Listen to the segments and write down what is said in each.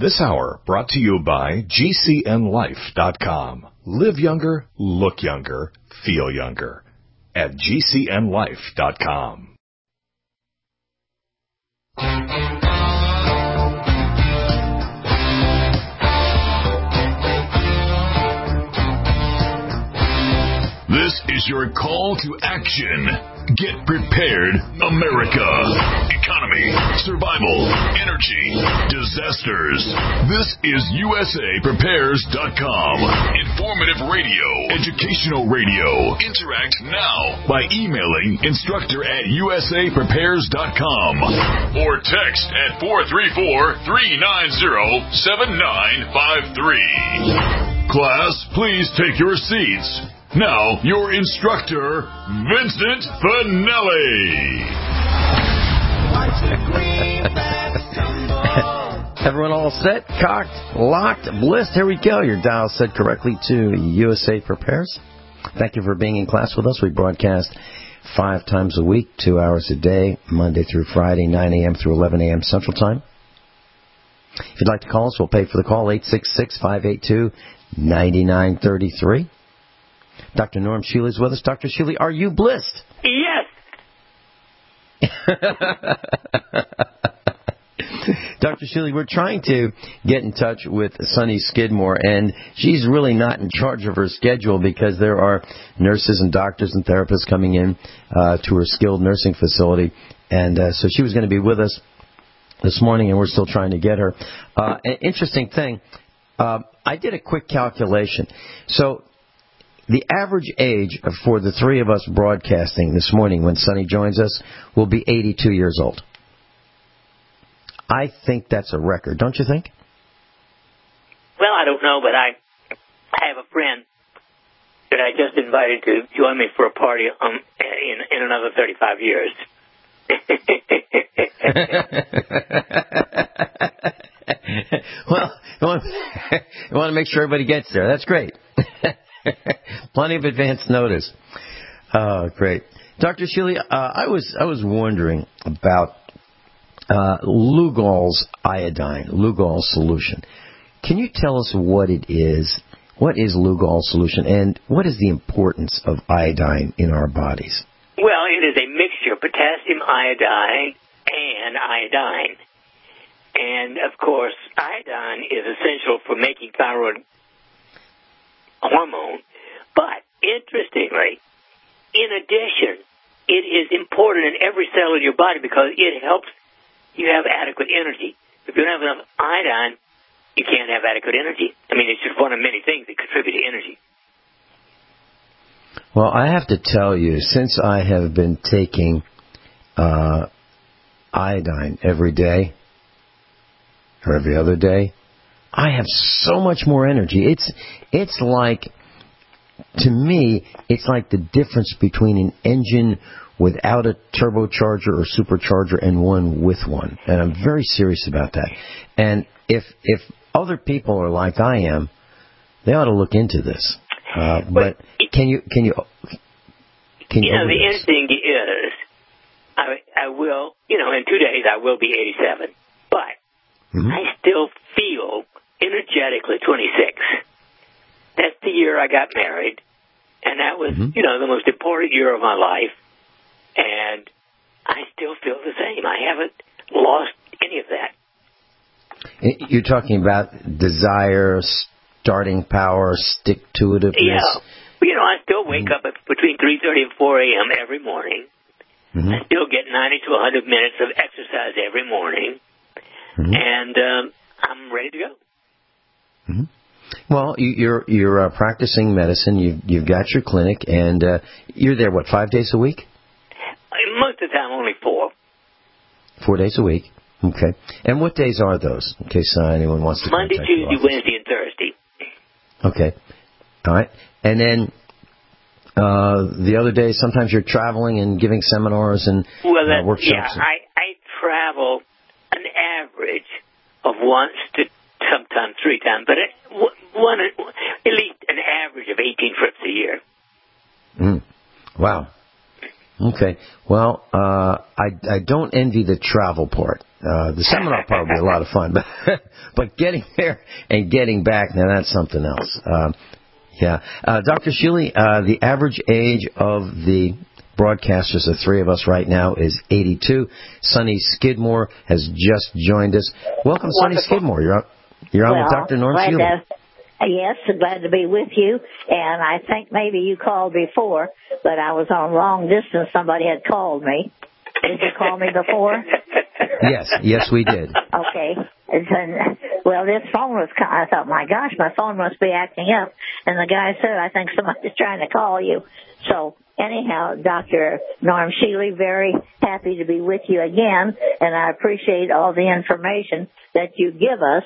This hour brought to you by GCNLife.com. Live younger, look younger, feel younger at GCNLife.com. This is your call to action. Get prepared, America. Economy, survival, energy, disasters. This is USAPrepares.com. Informative radio, educational radio. Interact now by emailing instructor@USAPrepares.com or text at 434-390-7953. Class, please take your seats. Now, your instructor, Vincent Finelli. Everyone all set, cocked, locked, blissed? Here we go. Your dial set correctly to USA Prepares. Thank you for being in class with us. We broadcast 5 times a week, 2 hours a day, Monday through Friday, 9 a.m. through 11 a.m. Central Time. If you'd like to call us, we'll pay for the call, 866-582-9933. Dr. Norm Shealy is with us. Dr. Shealy, are you blissed? Yes. Dr. Shealy, we're trying to get in touch with Sunny Skidmore, and she's really not in charge of her schedule because there are nurses and doctors and therapists coming in to her skilled nursing facility. And so she was going to be with us this morning, and we're still trying to get her. An interesting thing, I did a quick calculation. So the average age for the three of us broadcasting this morning when Sunny joins us will be 82 years old. I think that's a record, don't you think? Well, I don't know, but I have a friend that I just invited to join me for a party in another 35 years. Well, I want to make sure everybody gets there. That's great. Plenty of advance notice. Oh, great. Dr. Shealy, I was wondering about Lugol's iodine, Lugol's solution. Can you tell us what it is? What is Lugol's solution, and what is the importance of iodine in our bodies? Well, it is a mixture of potassium iodide and iodine. And, of course, iodine is essential for making thyroid hormone. But, interestingly, in addition, it is important in every cell of your body because it helps you have adequate energy. If you don't have enough iodine, you can't have adequate energy. I mean, it's just one of many things that contribute to energy. Well, I have to tell you, since I have been taking iodine every day or every other day, I have so much more energy. It's like, to me, it's like the difference between an engine without a turbocharger or supercharger and one with one. And I'm very serious about that. And if other people are like I am, they ought to look into this. But can you the interesting is, I will, in 2 days I will be 87, but I still feel energetically 26. That's the year I got married, and that was, the most important year of my life, and I still feel the same. I haven't lost any of that. You're talking about desire, starting power, stick-to-itiveness. Yeah. I still wake up between 3:30 and 4 a.m. every morning. I still get 90 to 100 minutes of exercise every morning, and I'm ready to go. Well, you're practicing medicine. You've got your clinic, and you're there, 5 days a week? Most of the time, only 4. 4 days a week. Okay. And what days are those, in case anyone wants to Monday, contact Tuesday, Wednesday, and Thursday. Okay. All right. And then the other days, sometimes you're traveling and giving seminars and workshops. Yeah, I travel an average of once to sometimes 3 times, but at least an average of 18 trips a year. Wow. Okay. Well, I don't envy the travel part. The seminar part will be a lot of fun, but getting there and getting back, now that's something else. Dr. Shealy, the average age of the broadcasters, the three of us right now, is 82. Sonny Skidmore has just joined us. Welcome, Sonny Skidmore. You're on with Dr. Norm Shealy. Yes, glad to be with you. And I think maybe you called before, but I was on long distance. Somebody had called me. Did you call me before? Yes, we did. Okay. Well, this phone was, I thought, my gosh, my phone must be acting up. And the guy said, I think somebody's trying to call you. So anyhow, Dr. Norm Shealy, very happy to be with you again. And I appreciate all the information that you give us.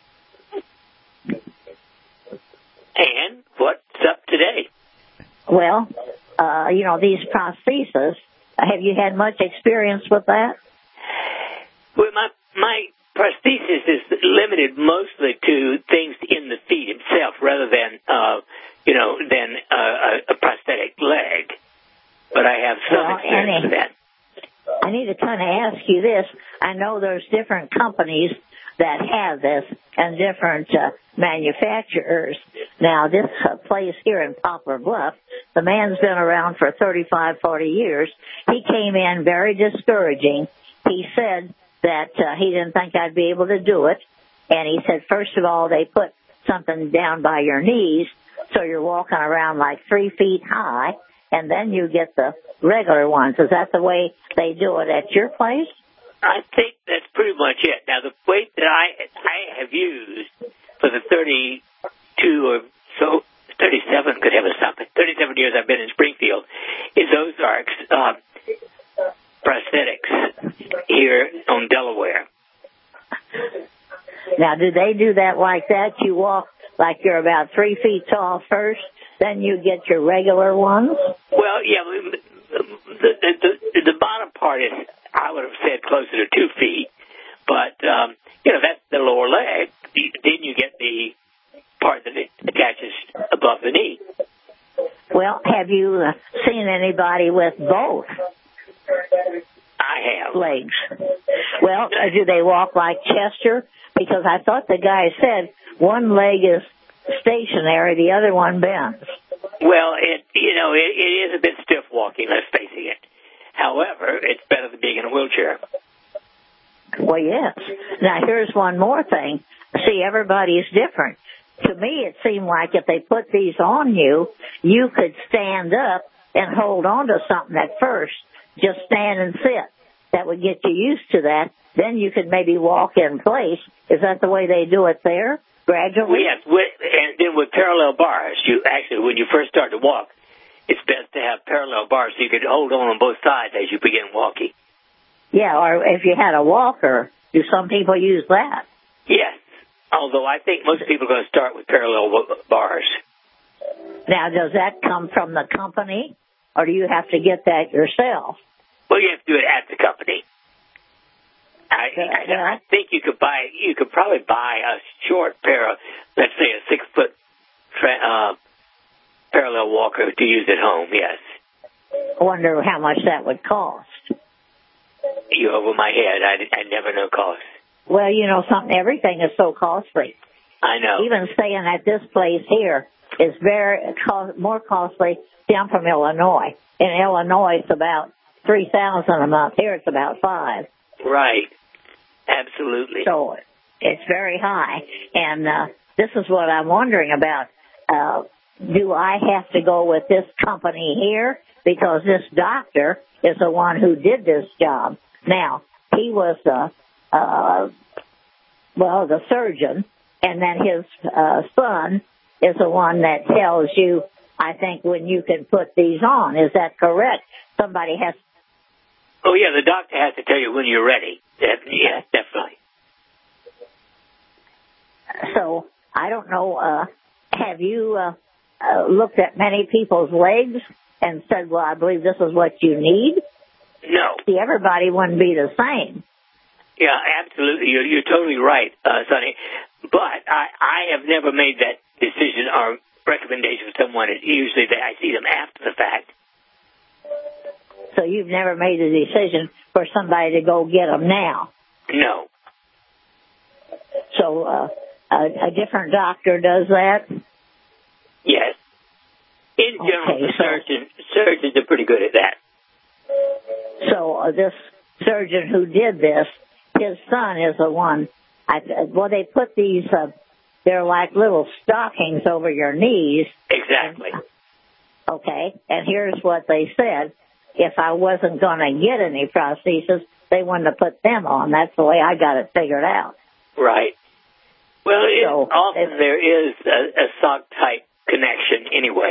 And what's up today? Well, these prostheses, have you had much experience with that? Well, my prosthesis is limited mostly to things in the feet itself rather than, a prosthetic leg. But I have some experience with that. I need to kind of ask you this. I know there's different companies that have this and different manufacturers. Now, this place here in Poplar Bluff, the man's been around for 35, 40 years. He came in very discouraging. He said that he didn't think I'd be able to do it. And he said, first of all, they put something down by your knees, so you're walking around like 3 feet high, and then you get the regular ones. Is that the way they do it at your place? I think that's pretty much it. Now, the weight that I have used for the 32 or so, 37 could have a something, 37 years I've been in Springfield, is Ozarks prosthetics here on Delaware. Now, do they do that like that? You walk like you're about 3 feet tall first, then you get your regular ones? Well, yeah, the bottom part is, I would have said closer to 2 feet, but, that's the lower leg. Then you get the part that it attaches above the knee. Well, have you seen anybody with both? I have. Legs. Well, do they walk like Chester? Because I thought the guy said one leg is stationary, the other one bends. Well, it is a bit stiff walking, let's face it. However, it's better than being in a wheelchair. Well, yes. Now, here's one more thing. See, everybody's different. To me, it seemed like if they put these on you, you could stand up and hold on to something at first. Just stand and sit. That would get you used to that. Then you could maybe walk in place. Is that the way they do it there, gradually? Yes, and then with parallel bars, when you first start to walk, it's best to have parallel bars so you can hold on both sides as you begin walking. Yeah, or if you had a walker, do some people use that? Yes, although I think most people are going to start with parallel bars. Now, does that come from the company, or do you have to get that yourself? Well, you have to do it at the company. I think you could probably buy a short pair of, let's say, a 6-foot parallel walker to use at home. Yes. I wonder how much that would cost. You're over my head. I never know cost. Well, something. Everything is so costly. I know. Even staying at this place here is more costly. See, I'm from Illinois. In Illinois, it's about $3,000 a month. Here, it's about $5,000. Right. Absolutely. So it's very high. And this is what I'm wondering about. Do I have to go with this company here? Because this doctor is the one who did this job. Now, he was the surgeon, and then his son is the one that tells you, I think, when you can put these on. Is that correct? Somebody has... Oh, yeah, the doctor has to tell you when you're ready. Yes, definitely. So, I don't know, have you looked at many people's legs and said, well, I believe this is what you need? No. See, everybody wouldn't be the same. Yeah, absolutely. You're totally right, Sonny. But I have never made that decision or recommendation to someone. Usually I see them after the fact. So you've never made a decision for somebody to go get them now? No. So a different doctor does that? Yes. In general, surgeons are pretty good at that. So this surgeon who did this, his son is the one. They put these, they're like little stockings over your knees. Exactly. Okay, and here's what they said. If I wasn't going to get any prosthesis, they wouldn't have put them on. That's the way I got it figured out. Right. Well, often there is a sock-type connection anyway.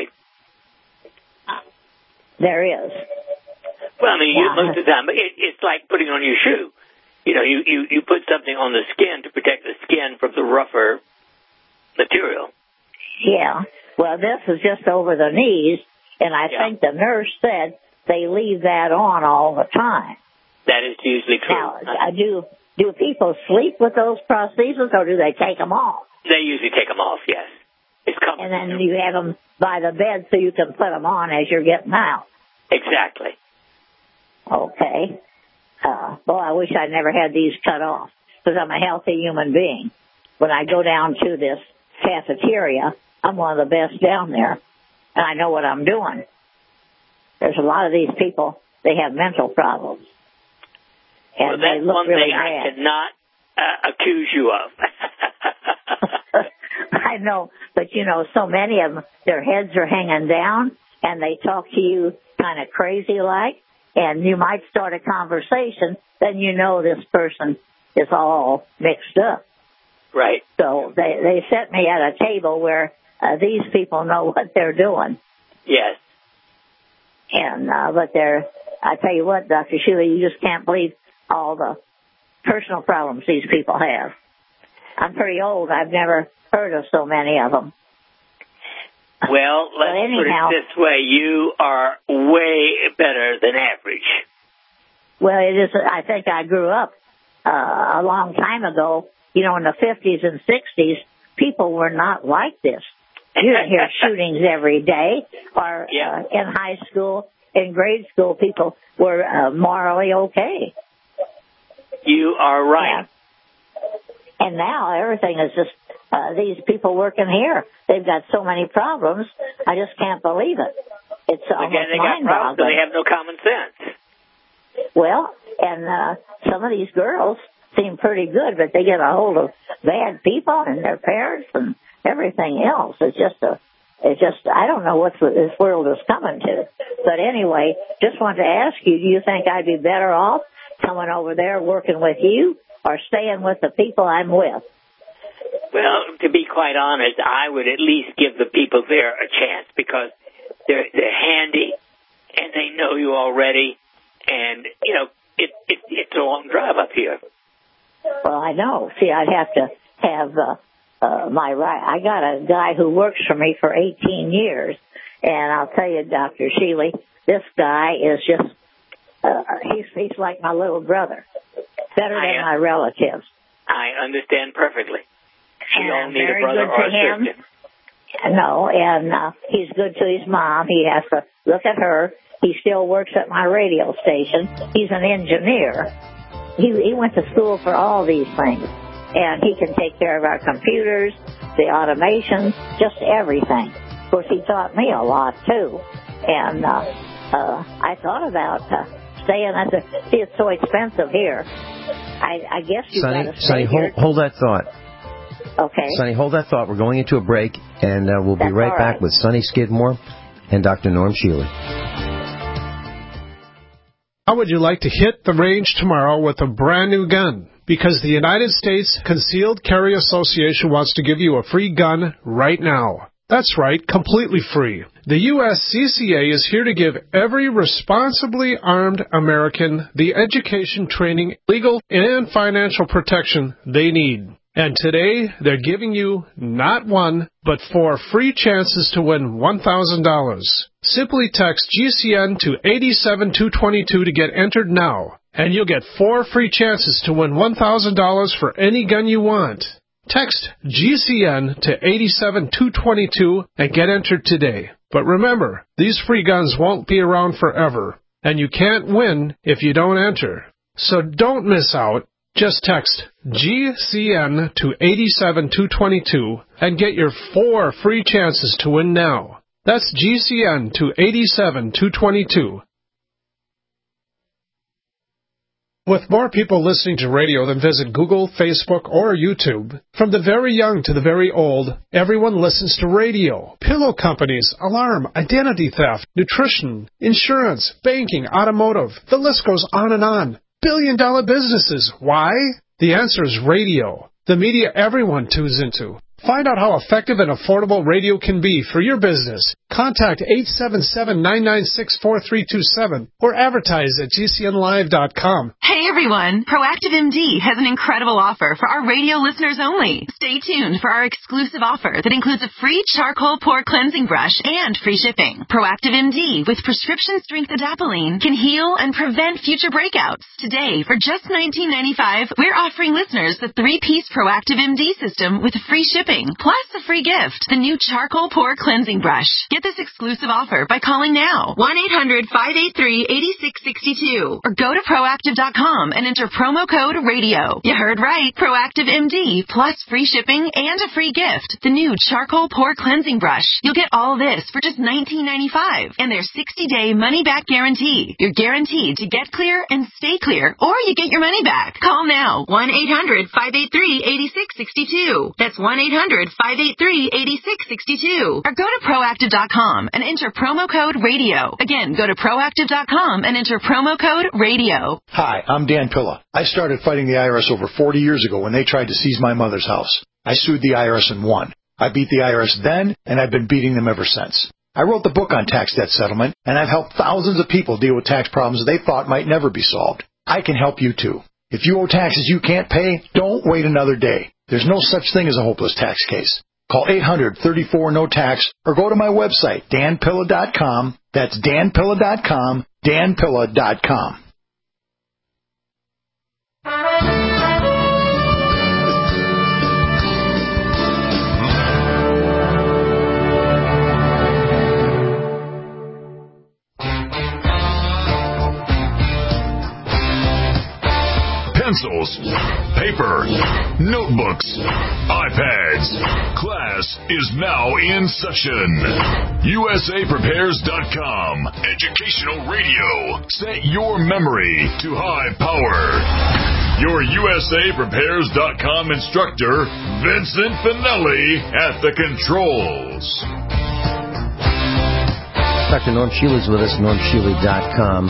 There is. Well, I mean, most of the time, it's like putting on your shoe. You know, you put something on the skin to protect the skin from the rougher material. Yeah. Well, this is just over the knees, and I think the nurse said they leave that on all the time. That is usually true. Now, do people sleep with those prostheses, or do they take them off? They usually take them off, yes. It's common. And then you have them by the bed so you can put them on as you're getting out. Exactly. Okay. Well, I wish I'd never had these cut off, because I'm a healthy human being. When I go down to this cafeteria, I'm one of the best down there, and I know what I'm doing. There's a lot of these people, they have mental problems. And that's they look one really thing bad. I cannot accuse you of. I know, but so many of them, their heads are hanging down, and they talk to you kind of crazy-like, and you might start a conversation, then this person is all mixed up. Right. So they set me at a table where these people know what they're doing. Yes. And but I tell you what, Dr. Sheila, you just can't believe all the personal problems these people have. I'm pretty old. I've never heard of so many of them. Well, let's put it this way. You are way better than average. Well, it is. I think I grew up a long time ago. In the 50s and 60s, people were not like this. You didn't hear shootings every day. Or in high school, in grade school, people were morally okay. You are right. Yeah. And now everything is just these people working here. They've got so many problems. I just can't believe it. It's almost mind-boggling. They have no common sense. Well, and some of these girls seem pretty good, but they get a hold of bad people and their parents and everything else. It's just I don't know what this world is coming to. But anyway, just wanted to ask you, do you think I'd be better off coming over there working with you or staying with the people I'm with? Well, to be quite honest, I would at least give the people there a chance, because they're handy and they know you already, and it's a long drive up here. Well, I know. See, I'd have to have my right. I got a guy who works for me for 18 years, and I'll tell you, Dr. Sheely, this guy is just he's like my little brother, better than my relatives. I understand perfectly. You don't need very a brother good or to a him. sister. No, and he's good to his mom. He has to look at her. He still works at my radio station. He's an engineer. He went to school for all these things, and he can take care of our computers, the automation, just everything. Of course, he taught me a lot, too. And I thought about staying at see, it's so expensive here. I guess you got to stay here. Hold that thought. Okay. Sonny, hold that thought. We're going into a break, and we'll be right back with Sonny Skidmore and Dr. Norm Sheely. How would you like to hit the range tomorrow with a brand new gun? Because the United States Concealed Carry Association wants to give you a free gun right now. That's right, completely free. The USCCA is here to give every responsibly armed American the education, training, legal, and financial protection they need. And today, they're giving you not one, but 4 free chances to win $1,000. Simply text GCN to 87222 to get entered now, and you'll get 4 free chances to win $1,000 for any gun you want. Text GCN to 87222 and get entered today. But remember, these free guns won't be around forever. and you can't win if you don't enter. So don't miss out. Just text GCN to 87222 and get your 4 free chances to win now. That's GCN to 87222. With more people listening to radio than visit Google, Facebook, or YouTube, from the very young to the very old, everyone listens to radio. Pillow companies, alarm, identity theft, nutrition, insurance, banking, automotive. The list goes on and on. Billion-dollar businesses. Why? The answer is radio. The media everyone tunes into. Find out how effective and affordable radio can be for your business. Contact 877-996-4327 or advertise at GCNlive.com. Hey everyone! Proactive MD has an incredible offer for our radio listeners only. Stay tuned for our exclusive offer that includes a free charcoal pore cleansing brush and free shipping. Proactive MD with prescription strength adapalene can heal and prevent future breakouts. Today, for just $19.95, we're offering listeners the 3-piece Proactive MD system with free shipping. Plus a free gift, the new charcoal pore cleansing brush. Get this exclusive offer by calling now, 1-800-583-8662, or go to Proactive.com and enter promo code RADIO. You heard right, Proactive MD, plus free shipping and a free gift, the new charcoal pore cleansing brush. You'll get all this for just $19.95, and their 60-day money-back guarantee. You're guaranteed to get clear and stay clear, or you get your money back. Call now, 1-800-583-8662. That's 1-800-583-8662, or go to Proactive.com and enter promo code RADIO. Again, go to Proactive.com and enter promo code RADIO. Hi, I'm Dan Pilla. I started fighting the IRS over 40 years ago when they tried to seize my mother's house. I sued the IRS and won. I beat the IRS then, and I've been beating them ever since. I wrote the book on tax debt settlement, and I've helped thousands of people deal with tax problems they thought might never be solved. I can help you too. If you owe taxes you can't pay, don't wait another day. There's no such thing as a hopeless tax case. Call 800-34-NO-TAX or go to my website, danpilla.com. That's danpilla.com, danpilla.com. Pencils, paper, notebooks, iPads. Class is now in session. USAPrepares.com. Educational radio. Set your memory to high power. Your USAPrepares.com instructor, Vincent Finelli, at the controls. Dr. Norm Shealy's with us, normshealy.com,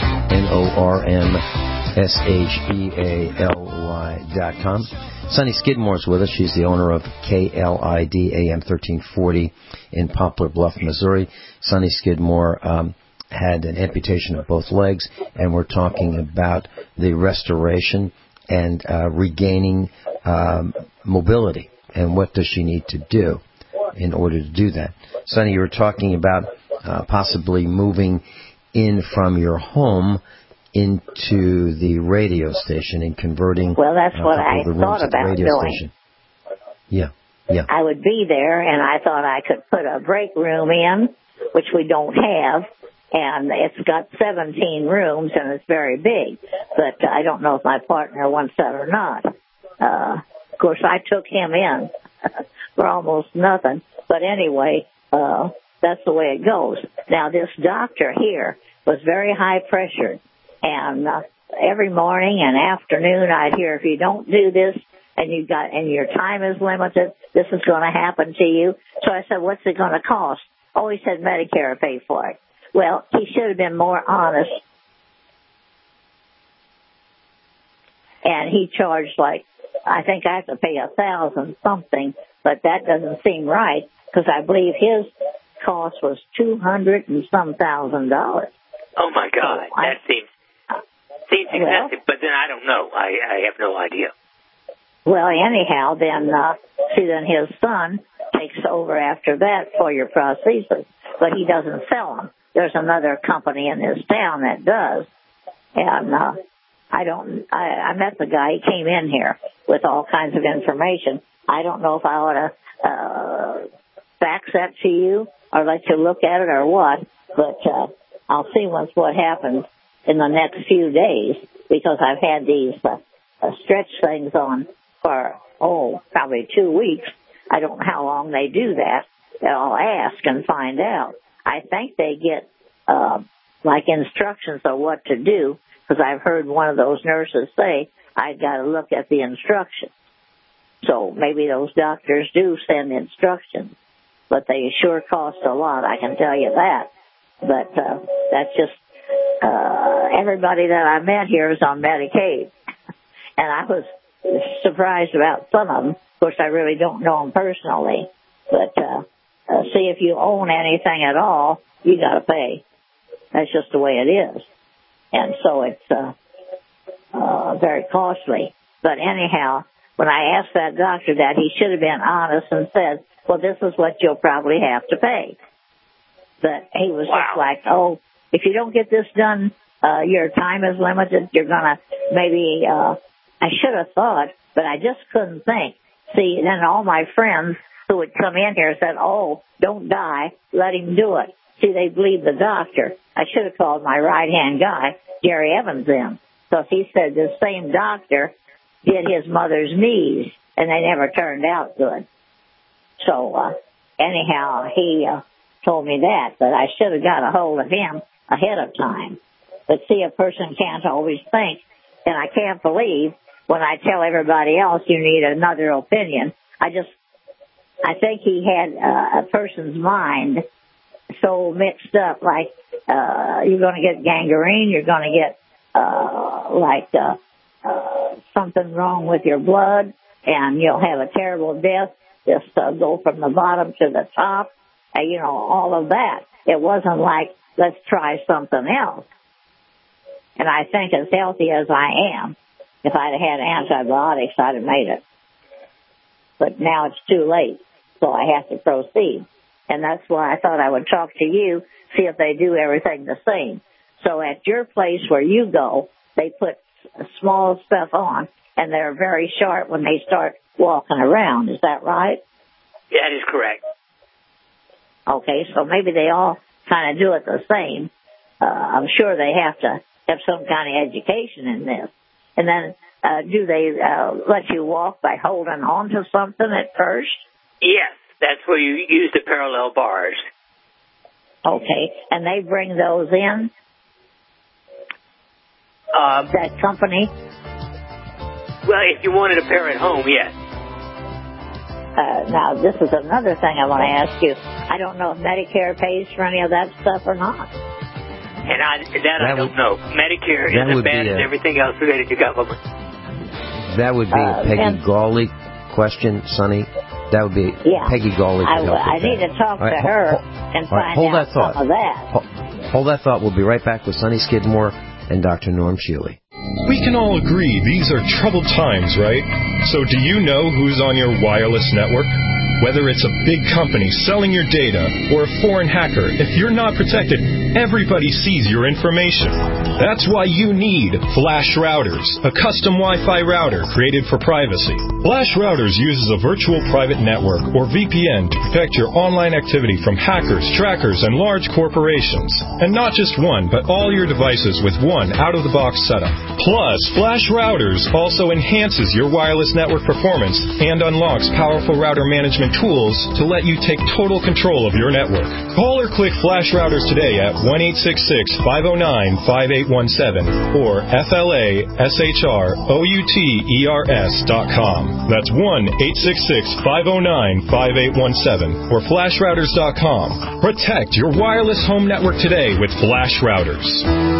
NORMSHEALY.com. Sunny Skidmore's with us. She's the owner of KLID AM 1340 in Poplar Bluff, Missouri. Sunny Skidmore had an amputation of both legs, and we're talking about the restoration and regaining mobility, and what does she need to do in order to do that. Sunny, you were talking about possibly moving in from your home into the radio station and converting. Well, that's what I thought about doing. Yeah. I would be there, and I thought I could put a break room in, which we don't have, and it's got 17 rooms, and it's very big. But I don't know if my partner wants that or not. Of course, I took him in for almost nothing. But anyway, that's the way it goes. Now, this doctor here was very high pressured. And every morning and afternoon, I'd hear, if you don't do this and your time is limited, this is going to happen to you. So I said, what's it going to cost? Oh, he said Medicare will pay for it. Well, he should have been more honest. And he charged I think I have to pay $1,000 something, but that doesn't seem right because I believe his cost was $200 and some thousand. Oh my God, that seems excessive, but then I don't know. I have no idea. Well, anyhow, then his son takes over after that for your prosthesis, but he doesn't sell them. There's another company in this town that does, and I met the guy. He came in here with all kinds of information. I don't know if I ought to fax that to you or let you look at it or what, but I'll see what happens. in the next few days because I've had these stretch things on for, probably 2 weeks. I don't know how long they do that. I'll ask and find out. I think they get, instructions on what to do, because I've heard one of those nurses say, I've got to look at the instructions. So maybe those doctors do send instructions, but they sure cost a lot, I can tell you that. But that's just, everybody that I met here is on Medicaid. And I was surprised about some of them. Of course, I really don't know them personally. But see, if you own anything at all, you got to pay. That's just the way it is. And so it's very costly. But anyhow, when I asked that doctor that, he should have been honest and said, well, this is what you'll probably have to pay. But he was just like, if you don't get this done, your time is limited. You're going to maybe, I should have thought, but I just couldn't think. See, then all my friends who would come in here said, don't die, let him do it. See, they believe the doctor. I should have called my right-hand guy, Jerry Evans, in. So he said the same doctor did his mother's knees, and they never turned out good. So, anyhow, he told me that, but I should have got a hold of him ahead of time. But see, a person can't always think, and I can't believe when I tell everybody else you need another opinion. I think he had a person's mind so mixed up, like you're going to get gangrene, you're going to get something wrong with your blood, and you'll have a terrible death, just go from the bottom to the top, all of that. It wasn't like, let's try something else. And I think as healthy as I am, if I'd have had antibiotics, I'd have made it. But now it's too late, so I have to proceed. And that's why I thought I would talk to you, see if they do everything the same. So at your place where you go, they put small stuff on, and they're very sharp when they start walking around. Is that right? That is correct. Okay, so maybe they all kind of do it the same. I'm sure they have to have some kind of education in this. And then do they let you walk by holding on to something at first? Yes, that's where you use the parallel bars. Okay, and they bring those in? That company? Well, if you wanted a pair at home, yes. Now, this is another thing I want to ask you. I don't know if Medicare pays for any of that stuff or not. And I don't know. Medicare is as bad as everything else related to government. That would be a Peggy Gawley question, Sonny. That would be Peggy Gawley. I need to talk to her and find out some of that. Hold that thought. We'll be right back with Sonny Skidmore and Dr. Norm Shealy. We can all agree these are troubled times, right? So do you know who's on your wireless network? Whether it's a big company selling your data or a foreign hacker, if you're not protected, everybody sees your information. That's why you need Flash Routers, a custom Wi-Fi router created for privacy. Flash Routers uses a virtual private network, or VPN, to protect your online activity from hackers, trackers, and large corporations. And not just one, but all your devices with one out-of-the-box setup. Plus, Flash Routers also enhances your wireless network performance and unlocks powerful router management tools to let you take total control of your network. Call or click Flash Routers today at 1-866-509-5817 or FLASHROUTERS.com. That's 1-866-509-5817 or FlashRouters.com. Protect your wireless home network today with Flash Routers.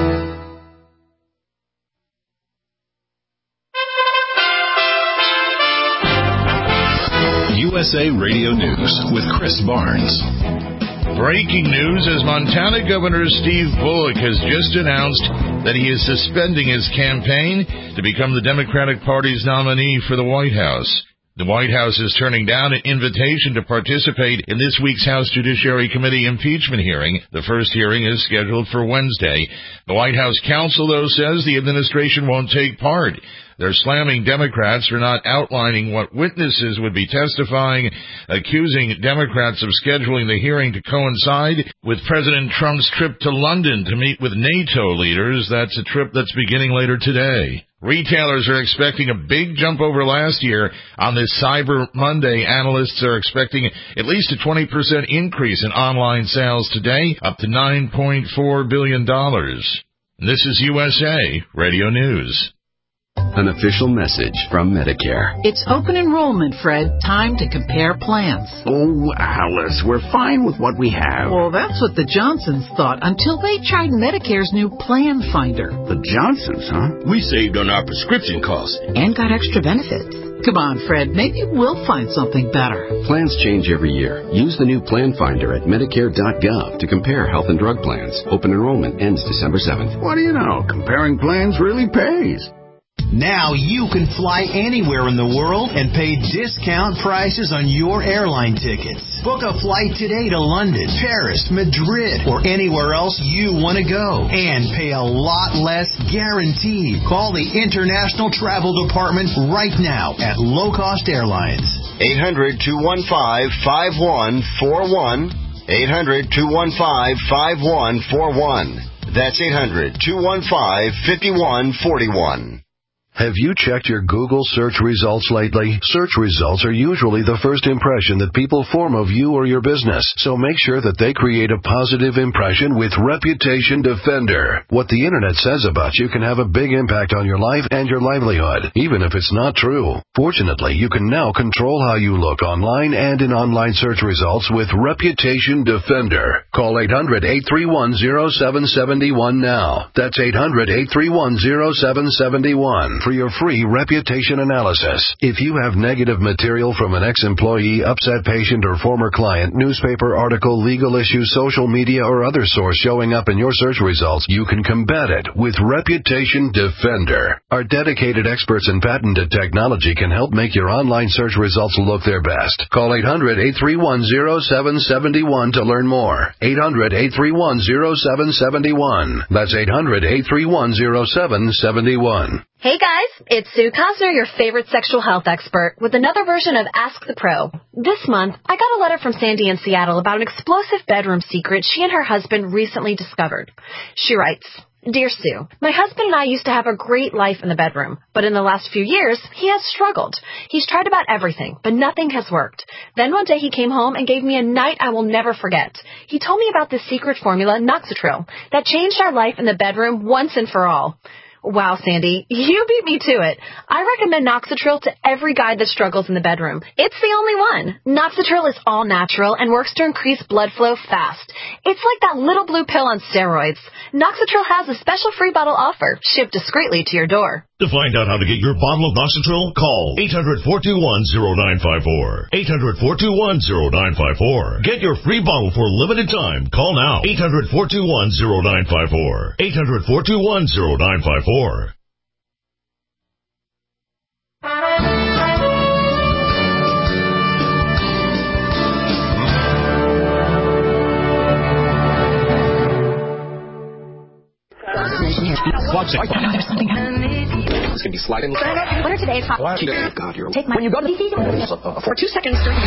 USA Radio News with Chris Barnes. Breaking news as Montana Governor Steve Bullock has just announced that he is suspending his campaign to become the Democratic Party's nominee for the White House. The White House is turning down an invitation to participate in this week's House Judiciary Committee impeachment hearing. The first hearing is scheduled for Wednesday. The White House counsel, though, says the administration won't take part. They're slamming Democrats for not outlining what witnesses would be testifying, accusing Democrats of scheduling the hearing to coincide with President Trump's trip to London to meet with NATO leaders. That's a trip that's beginning later today. Retailers are expecting a big jump over last year. On this Cyber Monday, analysts are expecting at least a 20% increase in online sales today, up to $9.4 billion. This is USA Radio News. An official message from Medicare. It's open enrollment, Fred. Time to compare plans. Oh, Alice, we're fine with what we have. Well, that's what the Johnsons thought until they tried Medicare's new Plan Finder. The Johnsons, huh? We saved on our prescription costs. And got extra benefits. Come on, Fred. Maybe we'll find something better. Plans change every year. Use the new Plan Finder at Medicare.gov to compare health and drug plans. Open enrollment ends December 7th. What do you know? Comparing plans really pays. Now you can fly anywhere in the world and pay discount prices on your airline tickets. Book a flight today to London, Paris, Madrid, or anywhere else you want to go. And pay a lot less guaranteed. Call the International Travel Department right now at Low Cost Airlines. 800-215-5141. 800-215-5141. That's 800-215-5141. Have you checked your Google search results lately? Search results are usually the first impression that people form of you or your business, so make sure that they create a positive impression with Reputation Defender. What the Internet says about you can have a big impact on your life and your livelihood, even if it's not true. Fortunately, you can now control how you look online and in online search results with Reputation Defender. Call 800-831-0771 now. That's 800-831-0771. For your free reputation analysis. If you have negative material from an ex-employee, upset patient, or former client, newspaper article, legal issue, social media, or other source showing up in your search results, you can combat it with Reputation Defender. Our dedicated experts in patented technology can help make your online search results look their best. Call 800-831-0771 to learn more. 800-831-0771. That's 800-831-0771. Hey guys, it's Sue Cosner, your favorite sexual health expert, with another version of Ask the Pro. This month, I got a letter from Sandy in Seattle about an explosive bedroom secret she and her husband recently discovered. She writes, Dear Sue, my husband and I used to have a great life in the bedroom, but in the last few years, he has struggled. He's tried about everything, but nothing has worked. Then one day he came home and gave me a night I will never forget. He told me about the secret formula, Noxatril, that changed our life in the bedroom once and for all. Wow, Sandy, you beat me to it. I recommend Noxatril to every guy that struggles in the bedroom. It's the only one. Noxatril is all natural and works to increase blood flow fast. It's like that little blue pill on steroids. Noxatril has a special free bottle offer, shipped discreetly to your door. To find out how to get your bottle of Noxatril, call 800-421-0954. 800-421-0954. Get your free bottle for a limited time. Call now. 800-421-0954. 800-421-0954. Watch it. There's something happening. It's going to be sliding. What are today's hot? God, you're... Take my... When you go to the... For 2 seconds during...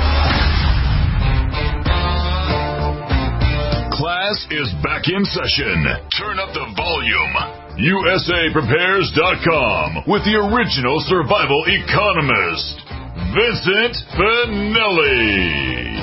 Class is back in session. Turn up the volume. USAPrepares.com with the original survival economist, Vincent Finelli.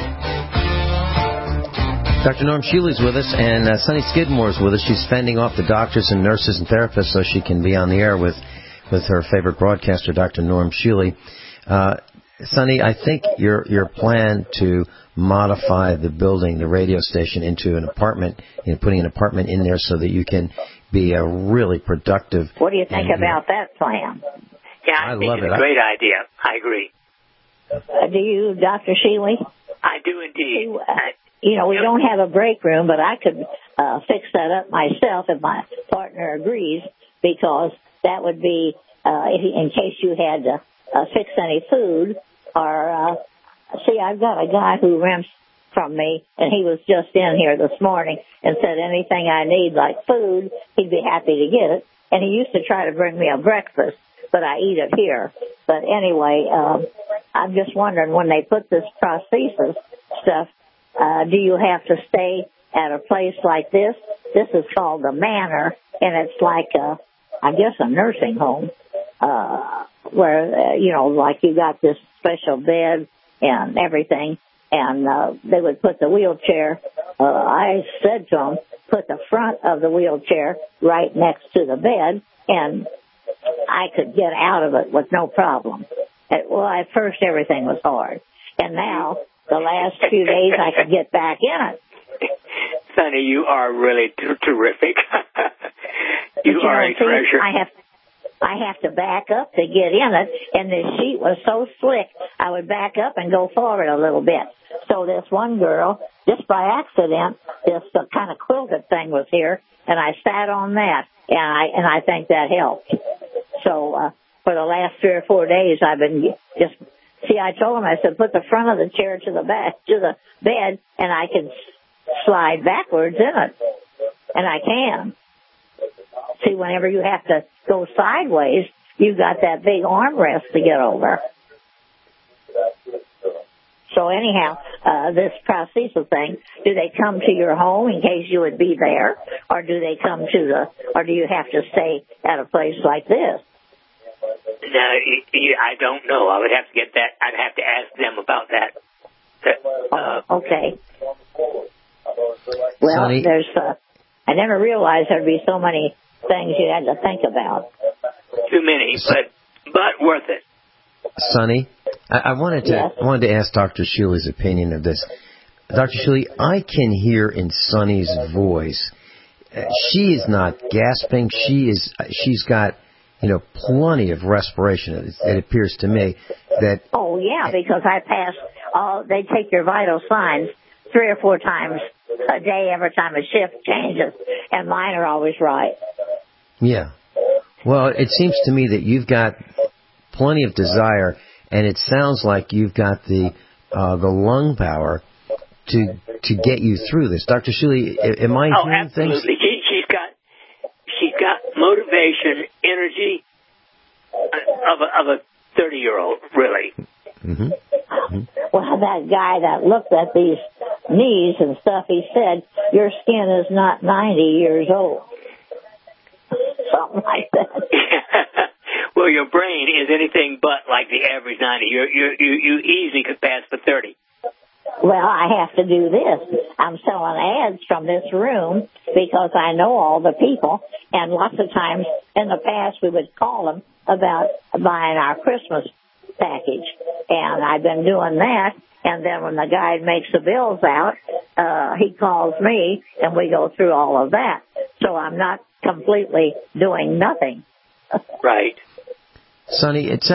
Dr. Norm Shealy's with us, and Sunny Skidmore's with us. She's fending off the doctors and nurses and therapists so she can be on the air with her favorite broadcaster, Dr. Norm Shealy. Sunny, I think your plan to modify the building, the radio station, into an apartment, putting an apartment in there so that you can be a really productive... What do you think about that plan? Yeah, I think it's a great idea. I agree. Do you, Dr. Shealy? I do indeed. We don't have a break room, but I could fix that up myself if my partner agrees, because that would be, in case you had to fix any food or, see, I've got a guy who rents from me, and he was just in here this morning and said anything I need, like food, he'd be happy to get it. And he used to try to bring me a breakfast, but I eat it here. But anyway, I'm just wondering, when they put this prosthesis stuff, do you have to stay at a place like this? This is called the Manor, and it's like, I guess, a nursing home, where, like you got this special bed and everything, and they would put the wheelchair, I said to them, put the front of the wheelchair right next to the bed, and I could get out of it with no problem. Well, at first everything was hard, and now the last few days I could get back in it. Sonny, you are really terrific. You are a treasure. I have to back up to get in it, and the sheet was so slick, I would back up and go forward a little bit. So this one girl, just by accident, this kind of quilted thing was here, and I sat on that, and I think that helped. So for the last 3 or 4 days, I've been just, see, I told him, I said, put the front of the chair to the bed, and I can slide backwards in it, and I can. See, whenever you have to go sideways, you've got that big armrest to get over. So anyhow, this prosthesis thing, do they come to your home in case you would be there, or do they come to or do you have to stay at a place like this? No, I don't know. I would have to get that. I'd have to ask them about that. Okay. Well, Sonny, there's. I never realized there'd be so many things you had to think about. Too many, but worth it. Sonny, I wanted to ask Dr. Sheely's opinion of this. Dr. Sheely, I can hear in Sonny's voice, she is not gasping. She's got, plenty of respiration. It appears to me that. Oh yeah, because I pass they take your vital signs 3 or 4 times a day every time a shift changes, and mine are always right. Yeah. Well, it seems to me that you've got plenty of desire, and it sounds like you've got the lung power to get you through this. Dr. Sheely, am I hearing absolutely. things? She's got motivation, energy of a 30-year-old, really. Mm-hmm. Mm-hmm. Well, that guy that looked at these knees and stuff, he said, your skin is not 90 years old. Something like that. Well, your brain is anything but like the average 90. You easily could pass for 30. Well, I have to do this. I'm selling ads from this room because I know all the people, and lots of times in the past we would call them about buying our Christmas package, and I've been doing that, and then when the guy makes the bills out, he calls me, and we go through all of that. So I'm not completely doing nothing. Right. Sonny, it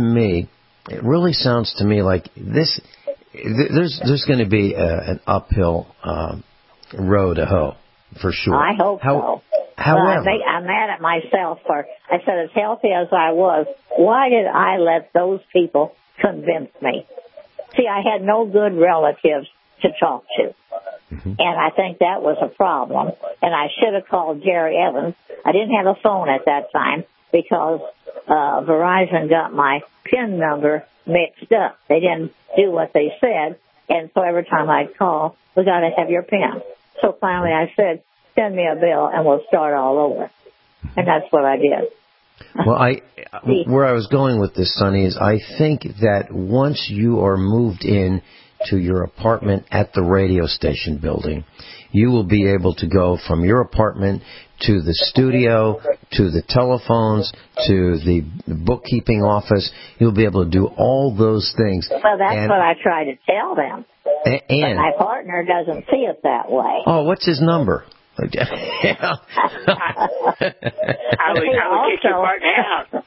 really sounds to me like this. There's going to be an uphill road to hoe, for sure. I hope so. However, but I'm mad at myself I said, as healthy as I was, why did I let those people convince me? See, I had no good relatives to talk to. Mm-hmm. And I think that was a problem. And I should have called Jerry Evans. I didn't have a phone at that time because Verizon got my PIN number mixed up. They didn't do what they said. And so every time I'd call, we got to have your PIN. So finally I said, send me a bill and we'll start all over. And that's what I did. Well, where I was going with this, Sonny, is I think that once you are moved in to your apartment at the radio station building, you will be able to go from your apartment to the studio, to the telephones, to the bookkeeping office. You'll be able to do all those things. Well, that's what I try to tell them. And but my partner doesn't see it that way. Oh, what's his number? I would kick your partner out.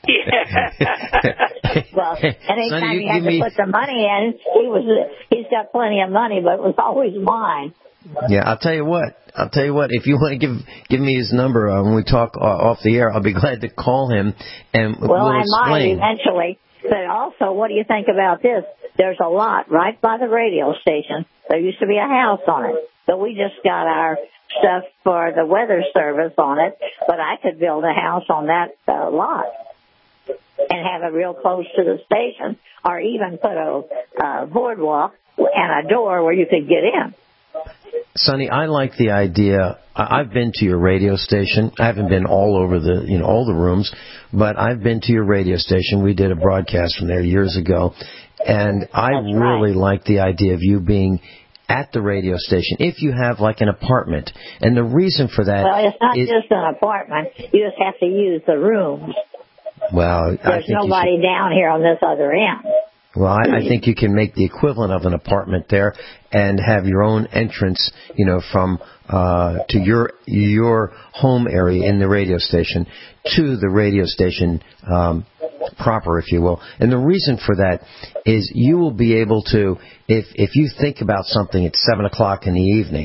Well, anytime Sonny, he had to put the money in, he's got plenty of money, but it was always mine. Yeah, I'll tell you what. If you want to give me his number when we talk off the air, I'll be glad to call him and well, we'll I explain. might eventually, But also, what do you think about this? There's a lot right by the radio station. There used to be a house on it, but we just got our stuff for the weather service on it. But I could build a house on that lot and have it real close to the station, or even put a boardwalk and a door where you could get in. Sonny, I like the idea. I've been to your radio station. I haven't been all over all the rooms, but I've been to your radio station. We did a broadcast from there years ago, and I really like the idea of you being at the radio station if you have like an apartment. And the reason for that, well, it's not just an apartment. You just have to use the rooms. Well, there's nobody down here on this other end. Well, I think you can make the equivalent of an apartment there and have your own entrance, from to your home area in the radio station to the radio station proper, if you will. And the reason for that is you will be able to, if you think about something at 7 o'clock in the evening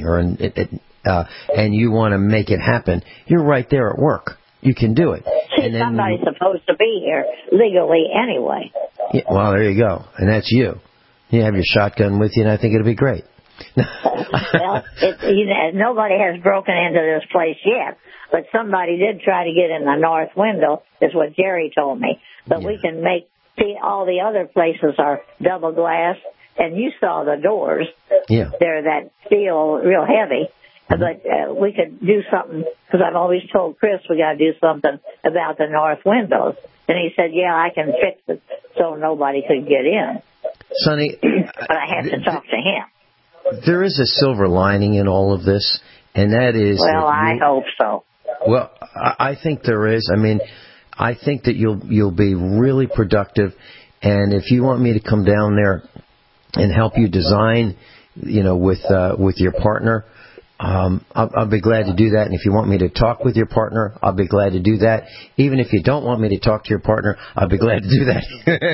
and you want to make it happen, you're right there at work. You can do it. See, somebody's supposed to be here legally anyway. Yeah, well, there you go. And that's you. You have your shotgun with you, and I think it'll be great. Well, nobody has broken into this place yet, but somebody did try to get in the north window, is what Jerry told me. But we can all the other places are double glass, and you saw the doors. Yeah. They're that steel, real heavy. But we could do something, because I've always told Chris we got to do something about the north windows. And he said, yeah, I can fix it so nobody could get in. Sonny, but I have to talk to him. There is a silver lining in all of this, and that is... Well, I hope so. Well, I think there is. I mean, I think that you'll be really productive, and if you want me to come down there and help you design, with your partner... I'll be glad to do that, and if you want me to talk with your partner, I'll be glad to do that. Even if you don't want me to talk to your partner, I'll be glad to do that.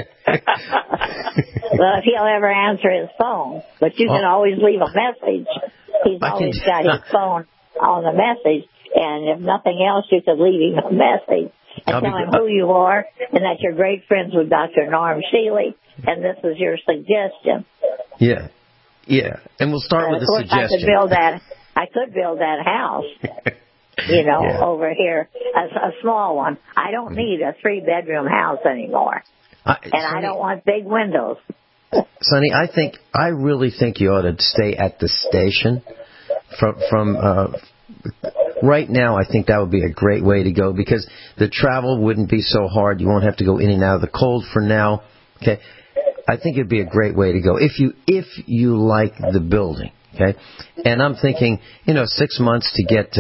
Well, if he'll ever answer his phone, but you can always leave a message. He's always got his phone on the message, and if nothing else, you could leave him a message and tell him who you are and that you're great friends with Dr. Norm Shealy, and this is your suggestion. Yeah, and we'll start with a suggestion. I could build that house, over here, a small one. I don't need a 3-bedroom house anymore. I don't want big windows. Sonny, I really think you ought to stay at the station. From right now, I think that would be a great way to go because the travel wouldn't be so hard. You won't have to go in and out of the cold for now. Okay. I think it'd be a great way to go if you like the building, okay. And I'm thinking, 6 months to get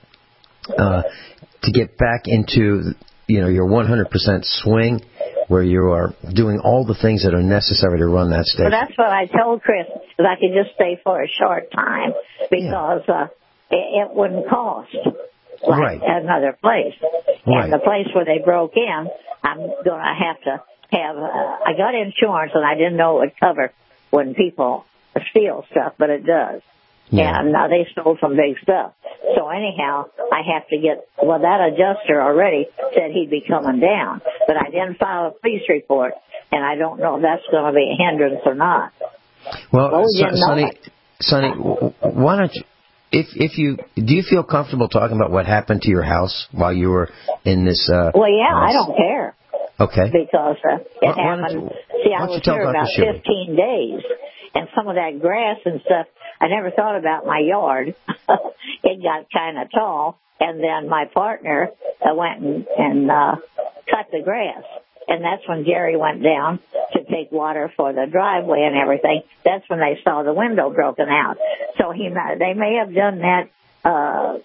back into your 100% swing, where you are doing all the things that are necessary to run that station. Well, that's what I told Chris, that I could just stay for a short time because it wouldn't cost like another place. Right. And the place where they broke in, I'm going to have to. I got insurance, and I didn't know it would cover when people steal stuff, but it does. Yeah. And they stole some big stuff. So anyhow, I have to that adjuster already said he'd be coming down, but I didn't file a police report, and I don't know if that's going to be a hindrance or not. Well, Sonny, why don't you, do you feel comfortable talking about what happened to your house while you were in this? Well, yeah, I don't care. Okay. Because it happened. I was here about 15 days, and some of that grass and stuff, I never thought about my yard. It got kind of tall, and then my partner went and cut the grass. And that's when Jerry went down to take water for the driveway and everything. That's when they saw the window broken out. So they may have done that,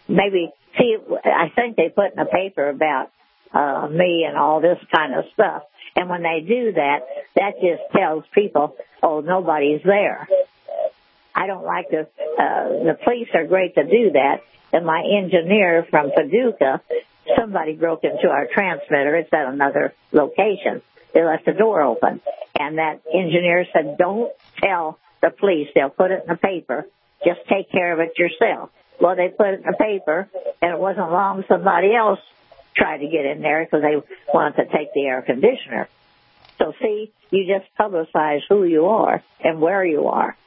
I think they put in the paper about me and all this kind of stuff. And when they do that, that just tells people, oh, nobody's there. I don't like the police are great to do that. And my engineer from Paducah, somebody broke into our transmitter. It's at another location. They left the door open. And that engineer said, don't tell the police. They'll put it in the paper. Just take care of it yourself. Well, they put it in the paper, and it wasn't long somebody else tried to get in there because they wanted to take the air conditioner. So see, you just publicize who you are and where you are.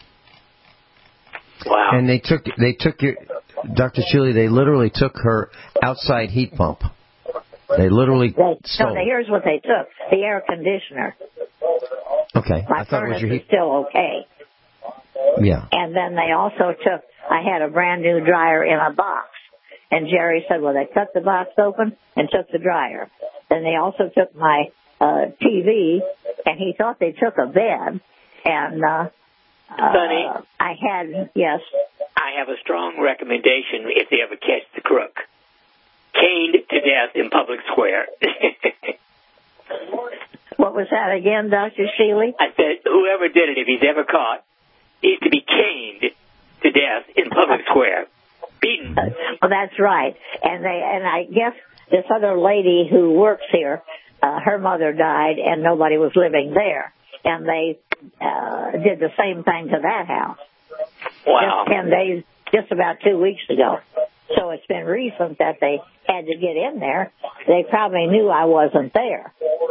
Wow. And they took your, Dr. Shealy, they literally took her outside heat pump. They literally stole. No, here's what they took: the air conditioner. Okay, My I thought it was furnace your is heat. still okay. Yeah. And then they also took, I had a brand new dryer in a box. And Jerry said, well, they cut the box open and took the dryer. Then they also took my TV, and he thought they took a bed. And Sonny, I had, yes. I have a strong recommendation if they ever catch the crook. Caned to death in public square. What was that again, Dr. Shealy? I said, whoever did it, if he's ever caught, needs to be caned to death in public square. Beaten. Well, that's right. And I guess this other lady who works here, her mother died and nobody was living there. And they did the same thing to that house. Wow. Just 10 days, just about 2 weeks ago. So it's been recent that they had to get in there. They probably knew I wasn't there.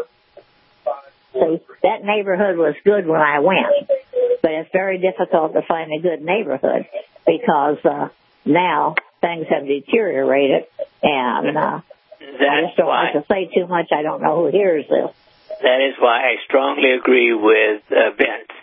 So that neighborhood was good when I went. But it's very difficult to find a good neighborhood because now things have deteriorated. And I just don't like to say too much. I don't know who hears this. That is why I strongly agree with Vince.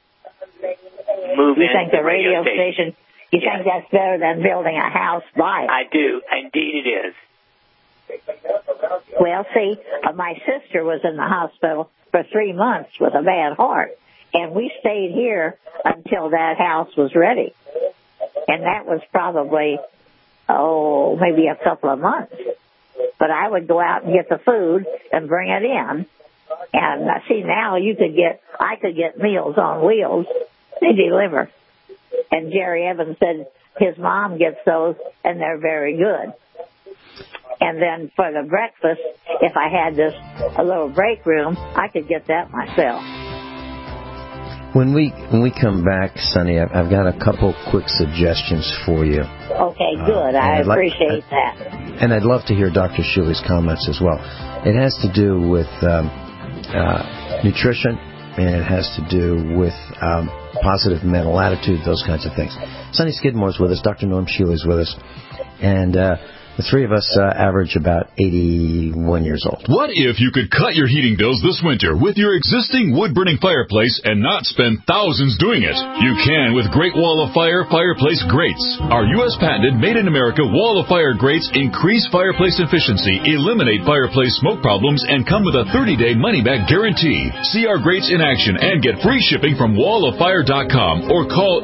You think the radio station, you think that's better than building a house by it? I do. Indeed it is. Well, see, my sister was in the hospital for 3 months with a bad heart, and we stayed here until that house was ready. And that was probably, maybe a couple of months. But I would go out and get the food and bring it in. And see, now I could get Meals on Wheels. They deliver. And Jerry Evans said his mom gets those, and they're very good. And then for the breakfast, if I had a little break room, I could get that myself. When we come back, Sonny, I've got a couple quick suggestions for you. Okay, good. I appreciate that. And I'd love to hear Dr. Shealy's comments as well. It has to do with nutrition, and it has to do with positive mental attitude, those kinds of things. Sonny Skidmore's with us. Dr. Norm Shealy's with us. And the three of us average about 81 years old. What if you could cut your heating bills this winter with your existing wood-burning fireplace and not spend thousands doing it? You can with Great Wall of Fire fireplace grates. Our U.S. patented made-in-America Wall of Fire grates increase fireplace efficiency, eliminate fireplace smoke problems, and come with a 30-day money-back guarantee. See our grates in action and get free shipping from walloffire.com or call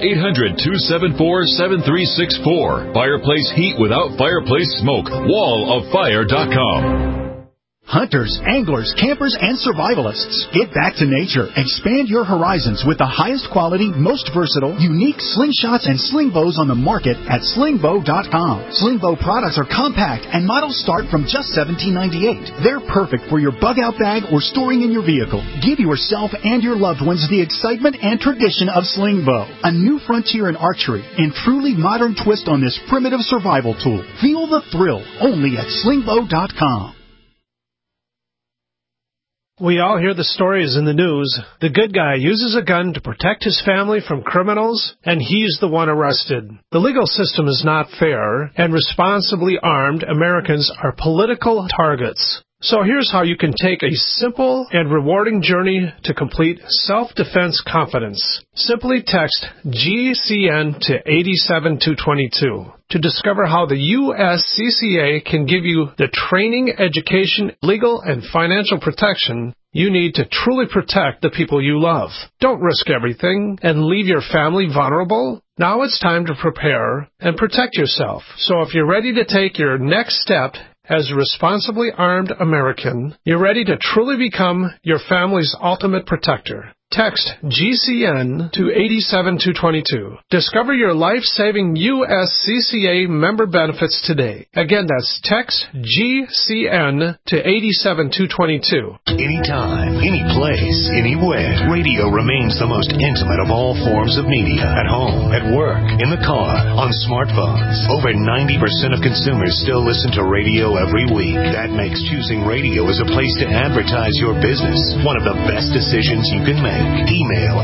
800-274-7364. Fireplace heat without fireplace smoke. Walloffire.com. Hunters, anglers, campers, and survivalists. Get back to nature. Expand your horizons with the highest quality, most versatile, unique slingshots and sling bows on the market at slingbow.com. Slingbow products are compact and models start from just $17.98. They're perfect for your bug-out bag or storing in your vehicle. Give yourself and your loved ones the excitement and tradition of Slingbow, a new frontier in archery and truly modern twist on this primitive survival tool. Feel the thrill only at slingbow.com. We all hear the stories in the news. The good guy uses a gun to protect his family from criminals, and he's the one arrested. The legal system is not fair, and responsibly armed Americans are political targets. So here's how you can take a simple and rewarding journey to complete self-defense confidence. Simply text GCN to 87222 to discover how the USCCA can give you the training, education, legal, and financial protection you need to truly protect the people you love. Don't risk everything and leave your family vulnerable. Now it's time to prepare and protect yourself. So if you're ready to take your next step as a responsibly armed American, you're ready to truly become your family's ultimate protector. Text GCN to 87222. Discover your life-saving USCCA member benefits today. Again, that's text GCN to 87222. Anytime, any place, anywhere, radio remains the most intimate of all forms of media. At home, at work, in the car, on smartphones. Over 90% of consumers still listen to radio every week. That makes choosing radio as a place to advertise your business one of the best decisions you can make. Email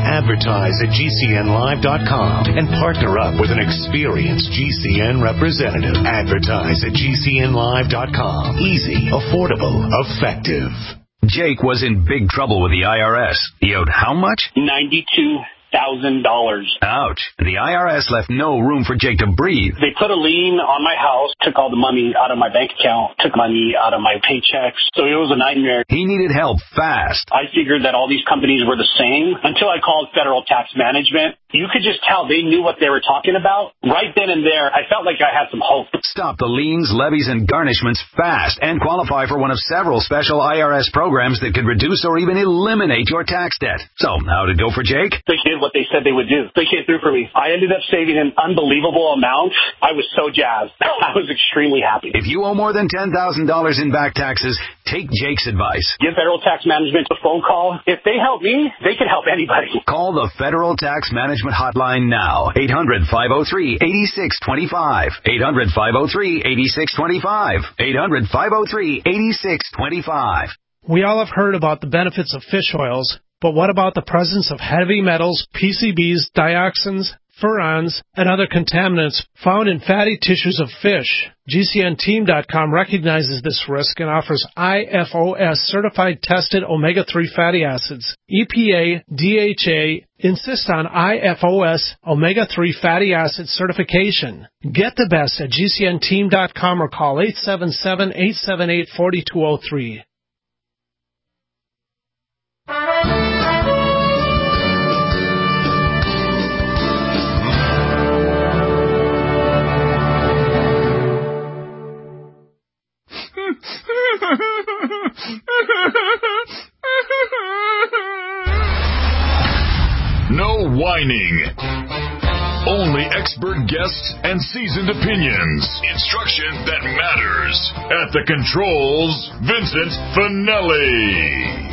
advertise@gcnlive.com and partner up with an experienced GCN representative. Advertise@gcnlive.com. Easy, affordable, effective. Jake was in big trouble with the IRS. He owed how much? $92,000. Ouch. The IRS left no room for Jake to breathe. They put a lien on my house, took all the money out of my bank account, took money out of my paychecks. So it was a nightmare. He needed help fast. I figured that all these companies were the same until I called Federal Tax Management. You could just tell they knew what they were talking about. Right then and there, I felt like I had some hope. Stop the liens, levies, and garnishments fast and qualify for one of several special IRS programs that could reduce or even eliminate your tax debt. So, how'd it go for Jake? They did what they said they would do. They came through for me. I ended up saving an unbelievable amount. I was so jazzed. I was extremely happy. If you owe more than $10,000 in back taxes, take Jake's advice. Give Federal Tax Management a phone call. If they help me, they can help anybody. Call the Federal Tax Management hotline now. 800-503-8625. 800-503-8625. 800-503-8625. We all have heard about the benefits of fish oils, but what about the presence of heavy metals, PCBs, dioxins, furans, and other contaminants found in fatty tissues of fish? GCNteam.com recognizes this risk and offers IFOS certified tested omega-3 fatty acids. EPA, DHA insist on IFOS omega-3 fatty acid certification. Get the best at GCNteam.com or call 877-878-4203. No whining. Only expert guests and seasoned opinions. Instruction that matters. At the controls, Vincent Finelli.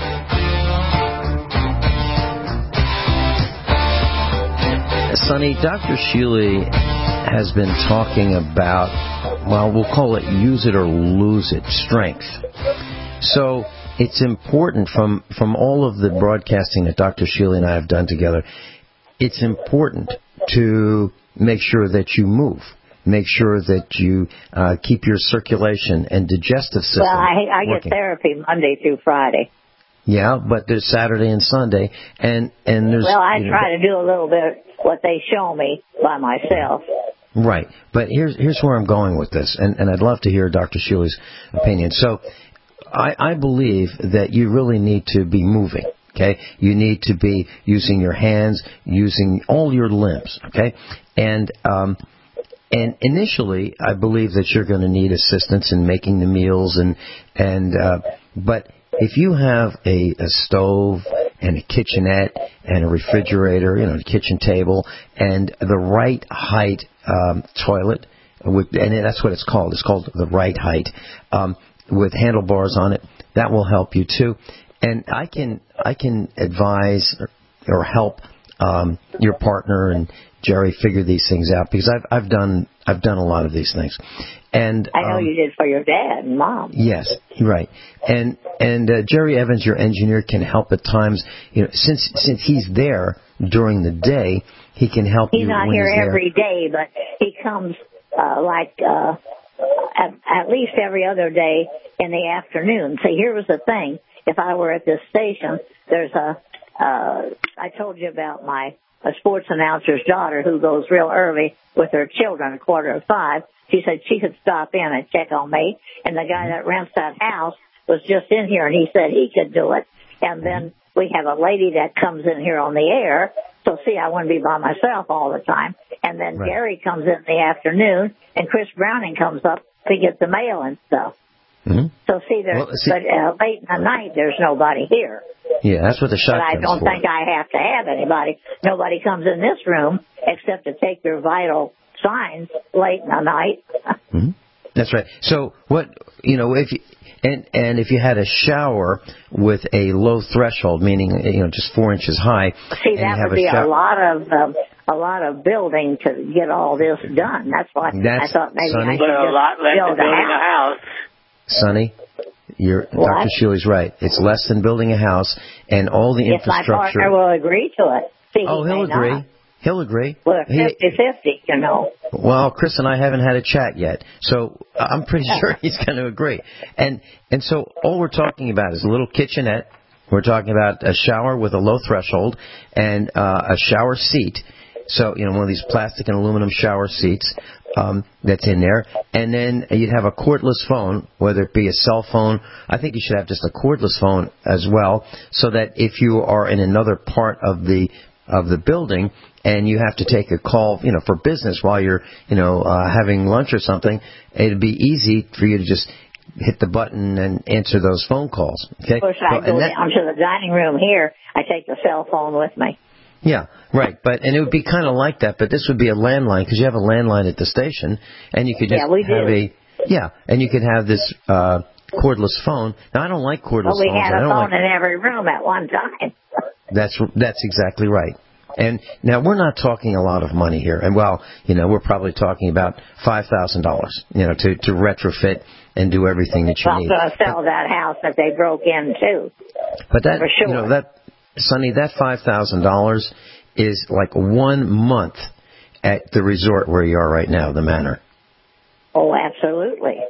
Sonny, Dr. Shealy has been talking about, well, we'll call it use it or lose it, strength. So it's important from all of the broadcasting that Dr. Shealy and I have done together, it's important to make sure that you move. Make sure that you keep your circulation and digestive system Well, I get therapy Monday through Friday. Yeah, but there's Saturday and Sunday, and there's... Well, I try to do a little bit what they show me by myself. Right, but here's where I'm going with this, and I'd love to hear Dr. Shealy's opinion. So I believe that you really need to be moving, okay? You need to be using your hands, using all your limbs, okay? And initially, I believe that you're going to need assistance in making the meals, but if you have a stove and a kitchenette and a refrigerator, a kitchen table, and the right height toilet, and that's what it's called. It's called the right height, with handlebars on it. That will help you too. And I can advise or help your partner and Jerry figure these things out, because I've done a lot of these things. And I know you did for your dad and mom. Yes, right. And Jerry Evans, your engineer, can help at times. Since he's there during the day, he can help you. He's not here every day, but he comes at least every other day in the afternoon. See, here was the thing: if I were at this station, there's I told you about a sports announcer's daughter who goes real early with her children, 4:45. She said she could stop in and check on me. And the guy that rents that house was just in here, and he said he could do it. And then we have a lady that comes in here on the air. So, see, I wouldn't be by myself all the time. And then Gary comes in the afternoon, and Chris Browning comes up to get the mail and stuff. So but late in the night, there's nobody here. Yeah, that's what the shotgun's But I don't think I have to have anybody. Nobody comes in this room except to take your vital signs late in the night. That's right. So if you had a shower with a low threshold, meaning just 4 inches high. See, that would be a lot of building to get all this done. That's why I thought maybe I should a lot less than building a house. Sonny, Dr. Shealy's right. It's less than building a house, and all the infrastructure. If my partner will agree to it. See, he'll agree. Not. He'll agree. Well, 50-50, Well, Chris and I haven't had a chat yet, so I'm pretty sure he's going to agree. And so all we're talking about is a little kitchenette. We're talking about a shower with a low threshold and a shower seat. So, one of these plastic and aluminum shower seats that's in there. And then you'd have a cordless phone, whether it be a cell phone. I think you should have just a cordless phone as well, so that if you are in another part of the building and you have to take a call, for business while you're, having lunch or something, it'd be easy for you to just hit the button and answer those phone calls. Okay. Of course, I go down to the dining room here. I take the cell phone with me. Yeah, right. And it would be kind of like that, but this would be a landline because you have a landline at the station, and you could just and you could have this cordless phone. Now, I don't like cordless phones. We had a phone in every room at one time. That's exactly right. And now we're not talking a lot of money here. And we're probably talking about $5,000, to retrofit and do everything that you need. I'm going to sell that house that they broke into. But that, for sure. Sonny, that $5,000 is like 1 month at the resort where you are right now, the Manor. Oh, absolutely.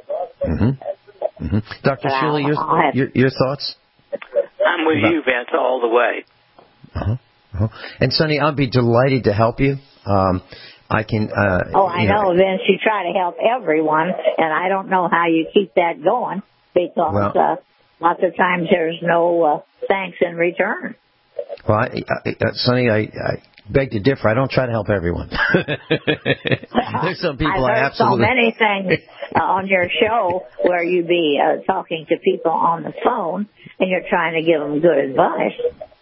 Dr. Shealy, your thoughts? I'm with you, Vince, all the way. And Sonny, I'll be delighted to help you. I can. I know, Vince. You try to help everyone, and I don't know how you keep that going because lots of times there's no thanks in return. Well, Sonny, I beg to differ. I don't try to help everyone. There's some people I've heard absolutely. so many things on your show where you be talking to people on the phone, and you're trying to give them good advice.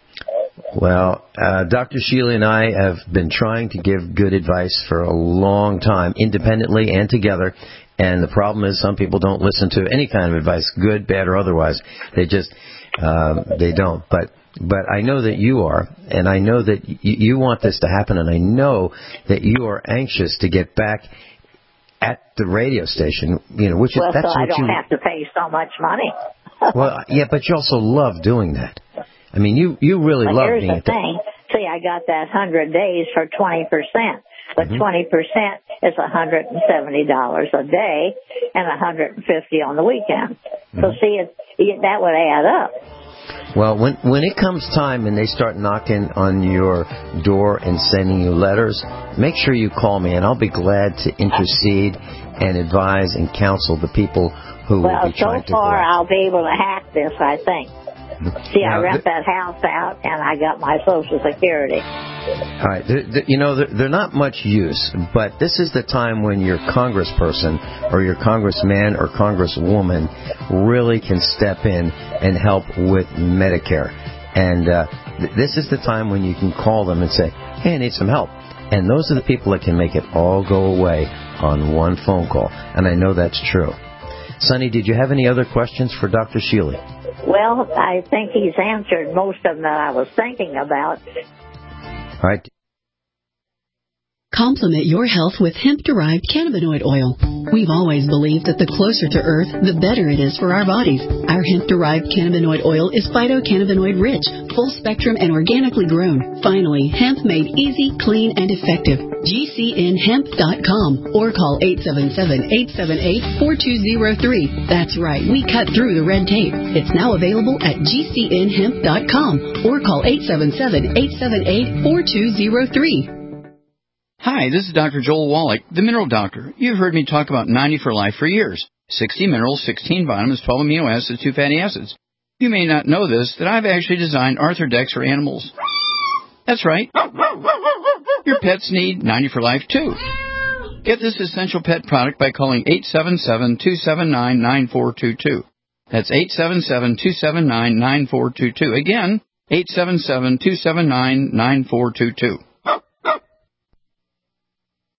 Well, Dr. Shealy and I have been trying to give good advice for a long time, independently and together. And the problem is some people don't listen to any kind of advice, good, bad, or otherwise. They just, they don't. But I know that you are, and I know that you want this to happen, and I know that you are anxious to get back at the radio station, which is that's so what I don't have to pay so much money. Well, yeah, but you also love doing that. I mean, you really love being at that. Here's the thing. See, I got that 100 days for 20%. But 20% is $170 a day and $150 on the weekend. So see, that would add up. Well, when it comes time and they start knocking on your door and sending you letters, make sure you call me, and I'll be glad to intercede and advise and counsel the people who will be trying to. Well, so far I'll be able to hack this, I think. See, I rent that house out, and I got my Social Security. All right. They're not much use, but this is the time when your congressperson or your congressman or congresswoman really can step in and help with Medicare. And this is the time when you can call them and say, hey, I need some help. And those are the people that can make it all go away on one phone call. And I know that's true. Sonny, did you have any other questions for Dr. Shealy? Well, I think he's answered most of them that I was thinking about. All right. Complement your health with hemp-derived cannabinoid oil. We've always believed that the closer to Earth, the better it is for our bodies. Our hemp-derived cannabinoid oil is phytocannabinoid-rich, full-spectrum, and organically grown. Finally, hemp made easy, clean, and effective. GCNhemp.com or call 877-878-4203. That's right, we cut through the red tape. It's now available at GCNhemp.com or call 877-878-4203. Hi, this is Dr. Joel Wallach, the Mineral Doctor. You've heard me talk about 90 for Life for years. 60 minerals, 16 vitamins, 12 amino acids, 2 fatty acids. You may not know this, that I've actually designed Arthrodex for animals. That's right. Your pets need 90 for Life, too. Get this essential pet product by calling 877-279-9422. That's 877-279-9422. Again, 877-279-9422.